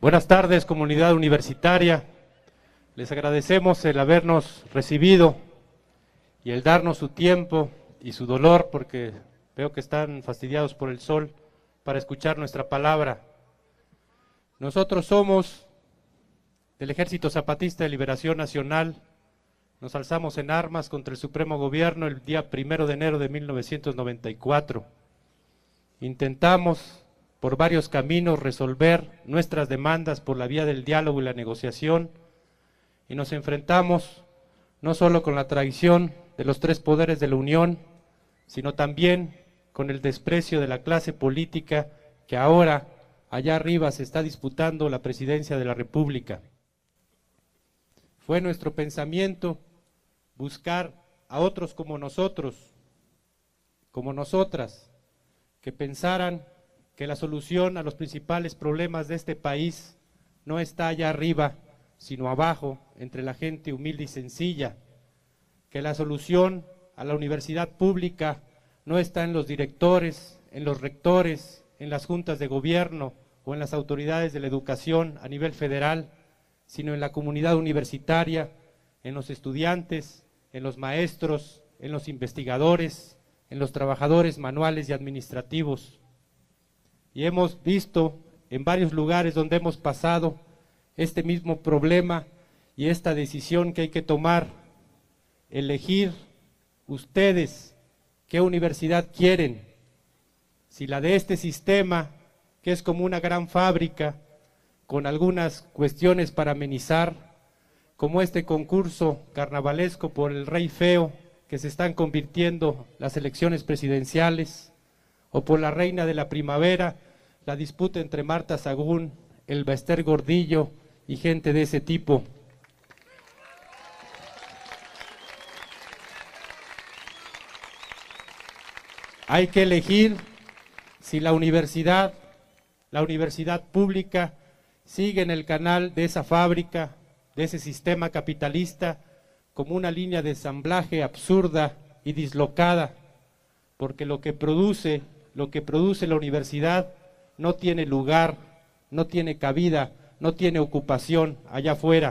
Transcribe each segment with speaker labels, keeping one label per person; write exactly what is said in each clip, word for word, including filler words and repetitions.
Speaker 1: Buenas tardes, comunidad universitaria. Les agradecemos el habernos recibido y el darnos su tiempo y su dolor, porque veo que están fastidiados por el sol, para escuchar nuestra palabra. Nosotros somos del Ejército Zapatista de Liberación Nacional. Nos alzamos en armas contra el Supremo Gobierno el día primero de enero de mil novecientos noventa y cuatro. Intentamos por varios caminos resolver nuestras demandas por la vía del diálogo y la negociación, y nos enfrentamos no solo con la traición de los tres poderes de la Unión, sino también con el desprecio de la clase política que ahora allá arriba se está disputando la presidencia de la República. Fue nuestro pensamiento buscar a otros como nosotros, como nosotras, que pensaran que la solución a los principales problemas de este país no está allá arriba, sino abajo, entre la gente humilde y sencilla, que la solución a la universidad pública no está en los directores, en los rectores, en las juntas de gobierno o en las autoridades de la educación a nivel federal, sino en la comunidad universitaria, en los estudiantes, en los maestros, en los investigadores, en los trabajadores manuales y administrativos. Y hemos visto en varios lugares donde hemos pasado este mismo problema y esta decisión que hay que tomar, elegir ustedes qué universidad quieren, si la de este sistema, que es como una gran fábrica, con algunas cuestiones para amenizar, como este concurso carnavalesco por el Rey Feo, que se están convirtiendo las elecciones presidenciales, o por la Reina de la Primavera, la disputa entre Marta Sagún, el Bester Gordillo y gente de ese tipo. Hay que elegir si la universidad, la universidad pública, sigue en el canal de esa fábrica, de ese sistema capitalista, como una línea de ensamblaje absurda y dislocada, porque lo que produce, lo que produce la universidad no tiene lugar, no tiene cabida, no tiene ocupación allá afuera.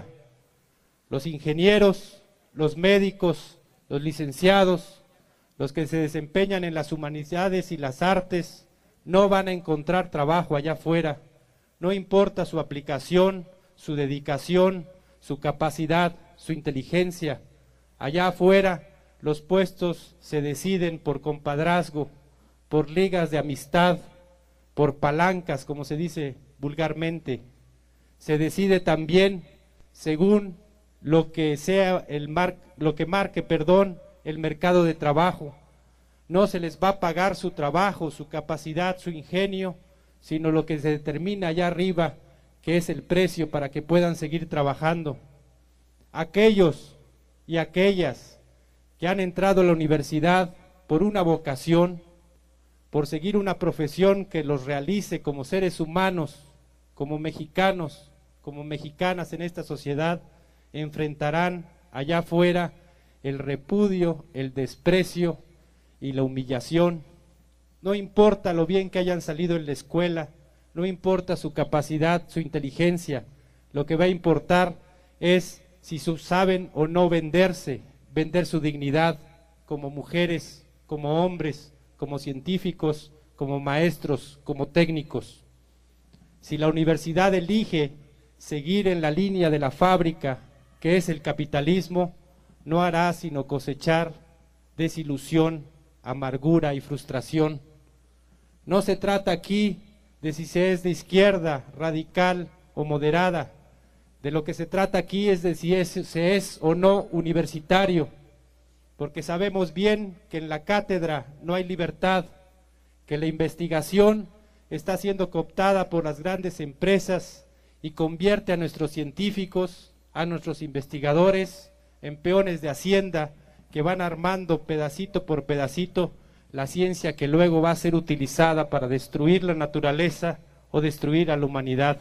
Speaker 1: Los ingenieros, los médicos, los licenciados, los que se desempeñan en las humanidades y las artes, no van a encontrar trabajo allá afuera. No importa su aplicación, su dedicación, su capacidad, su inteligencia. Allá afuera los puestos se deciden por compadrazgo, por ligas de amistad, por palancas, como se dice vulgarmente. Se decide también según lo que sea el mar, lo que marque, perdón, el mercado de trabajo. No se les va a pagar su trabajo, su capacidad, su ingenio, sino lo que se determina allá arriba, que es el precio para que puedan seguir trabajando. Aquellos y aquellas que han entrado a la universidad por una vocación, por seguir una profesión que los realice como seres humanos, como mexicanos, como mexicanas en esta sociedad, enfrentarán allá afuera el repudio, el desprecio y la humillación. No importa lo bien que hayan salido en la escuela, no importa su capacidad, su inteligencia, lo que va a importar es si saben o no venderse, vender su dignidad como mujeres, como hombres, como científicos, como maestros, como técnicos. Si la universidad elige seguir en la línea de la fábrica, que es el capitalismo, no hará sino cosechar desilusión, amargura y frustración. No se trata aquí de si se es de izquierda, radical o moderada. De lo que se trata aquí es de si es, se es o no universitario, porque sabemos bien que en la cátedra no hay libertad, que la investigación está siendo cooptada por las grandes empresas y convierte a nuestros científicos, a nuestros investigadores, en peones de hacienda que van armando pedacito por pedacito la ciencia que luego va a ser utilizada para destruir la naturaleza o destruir a la humanidad.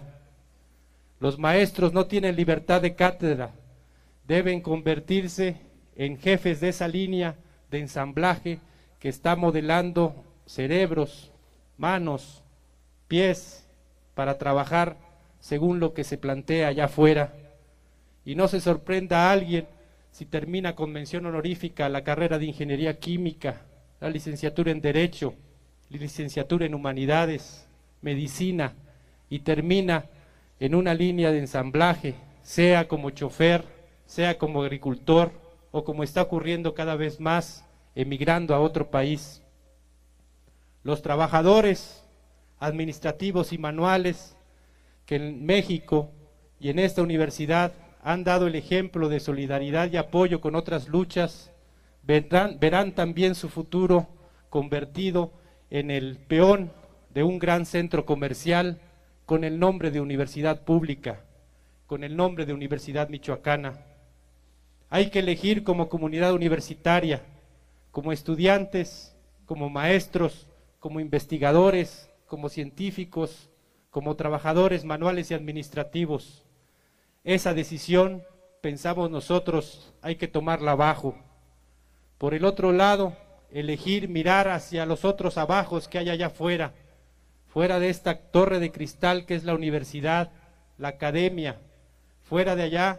Speaker 1: Los maestros no tienen libertad de cátedra, deben convertirse en jefes de esa línea de ensamblaje que está modelando cerebros, manos, pies, para trabajar según lo que se plantea allá afuera. Y no se sorprenda a alguien si termina con mención honorífica la carrera de Ingeniería Química, la licenciatura en Derecho, la licenciatura en Humanidades, Medicina, y termina en una línea de ensamblaje, sea como chofer, sea como agricultor, o como está ocurriendo cada vez más, emigrando a otro país. Los trabajadores administrativos y manuales que en México y en esta universidad han dado el ejemplo de solidaridad y apoyo con otras luchas, verán, verán también su futuro convertido en el peón de un gran centro comercial con el nombre de Universidad Pública, con el nombre de Universidad Michoacana. Hay que elegir como comunidad universitaria, como estudiantes, como maestros, como investigadores, como científicos, como trabajadores manuales y administrativos. Esa decisión, pensamos nosotros, hay que tomarla abajo. Por el otro lado, elegir mirar hacia los otros abajos que hay allá afuera, fuera de esta torre de cristal que es la universidad, la academia. Fuera de allá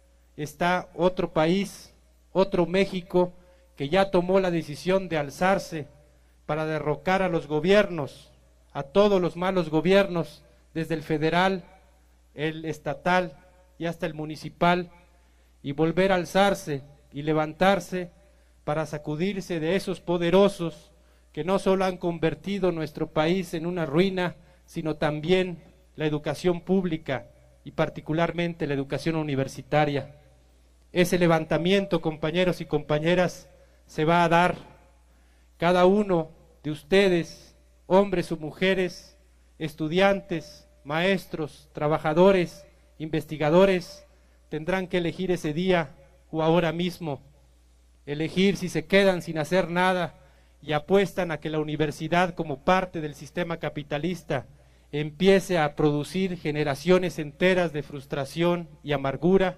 Speaker 1: está otro país, otro México, que ya tomó la decisión de alzarse para derrocar a los gobiernos, a todos los malos gobiernos, desde el federal, el estatal y hasta el municipal, y volver a alzarse y levantarse para sacudirse de esos poderosos que no solo han convertido nuestro país en una ruina, sino también la educación pública y particularmente la educación universitaria. Ese levantamiento, compañeros y compañeras, se va a dar. Cada uno de ustedes, hombres o mujeres, estudiantes, maestros, trabajadores, investigadores, tendrán que elegir ese día o ahora mismo, elegir si se quedan sin hacer nada y apuestan a que la universidad, como parte del sistema capitalista, empiece a producir generaciones enteras de frustración y amargura,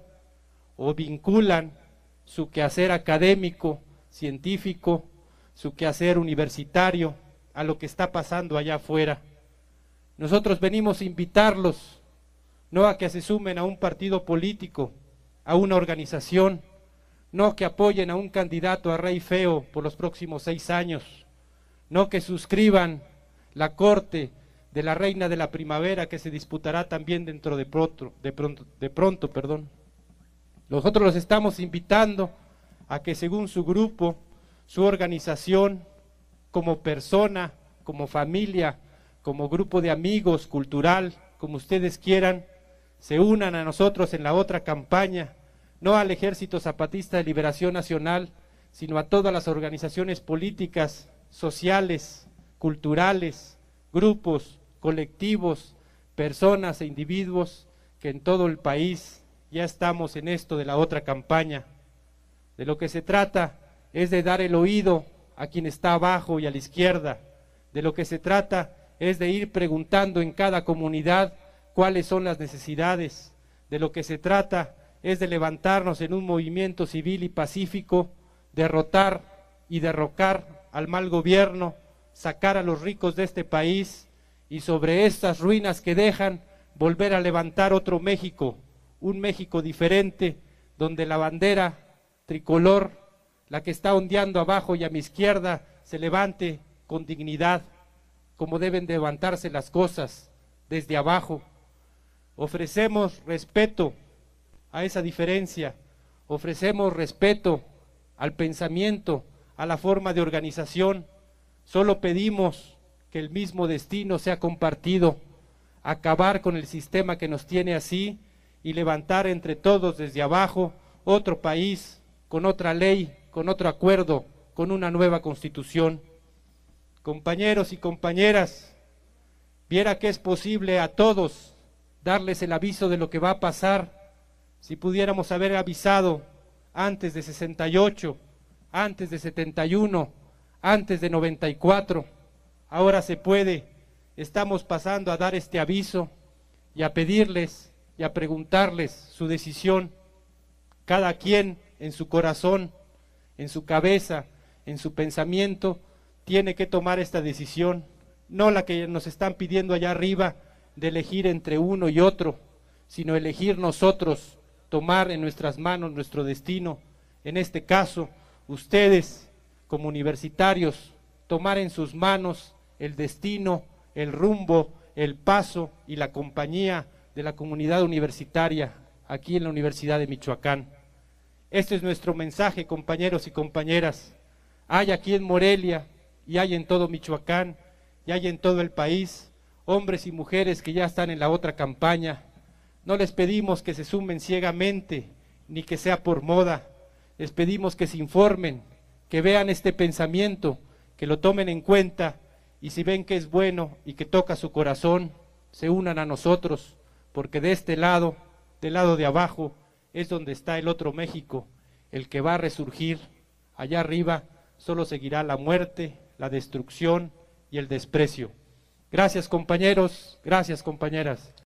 Speaker 1: o vinculan su quehacer académico, científico, su quehacer universitario a lo que está pasando allá afuera. Nosotros venimos a invitarlos, no a que se sumen a un partido político, a una organización, no que apoyen a un candidato a rey feo por los próximos seis años, no que suscriban la corte de la reina de la primavera que se disputará también dentro de pronto, de pronto, de pronto, perdón. Nosotros los estamos invitando a que según su grupo, su organización, como persona, como familia, como grupo de amigos, cultural, como ustedes quieran, se unan a nosotros en la otra campaña, no al Ejército Zapatista de Liberación Nacional, sino a todas las organizaciones políticas, sociales, culturales, grupos, colectivos, personas e individuos que en todo el país ya estamos en esto de la otra campaña. De lo que se trata es de dar el oído a quien está abajo y a la izquierda. De lo que se trata es de ir preguntando en cada comunidad cuáles son las necesidades. De lo que se trata es de levantarnos en un movimiento civil y pacífico, derrotar y derrocar al mal gobierno, sacar a los ricos de este país y sobre estas ruinas que dejan, volver a levantar otro México, un México diferente, donde la bandera tricolor, la que está ondeando abajo y a mi izquierda, se levante con dignidad, como deben de levantarse las cosas, desde abajo. Ofrecemos respeto a esa diferencia, ofrecemos respeto al pensamiento, a la forma de organización. Solo pedimos que el mismo destino sea compartido, acabar con el sistema que nos tiene así y levantar entre todos desde abajo otro país, con otra ley, con otro acuerdo, con una nueva constitución. Compañeros y compañeras, viera que es posible a todos darles el aviso de lo que va a pasar, si pudiéramos haber avisado antes de sesenta y ocho, antes de setenta y uno, antes de noventa y cuatro, ahora se puede. Estamos pasando a dar este aviso y a pedirles y a preguntarles su decisión, cada quien en su corazón, en su cabeza, en su pensamiento, tiene que tomar esta decisión, no la que nos están pidiendo allá arriba, de elegir entre uno y otro, sino elegir nosotros, tomar en nuestras manos nuestro destino. En este caso, ustedes, como universitarios, tomar en sus manos el destino, el rumbo, el paso y la compañía de la comunidad universitaria aquí en la Universidad de Michoacán. Este es nuestro mensaje, compañeros y compañeras. Hay aquí en Morelia y hay en todo Michoacán y hay en todo el país hombres y mujeres que ya están en la otra campaña. No les pedimos que se sumen ciegamente ni que sea por moda. Les pedimos que se informen, que vean este pensamiento, que lo tomen en cuenta y si ven que es bueno y que toca su corazón, se unan a nosotros, porque de este lado, del lado de abajo, es donde está el otro México, el que va a resurgir. Allá arriba solo seguirá la muerte, la destrucción y el desprecio. Gracias, compañeros, gracias, compañeras.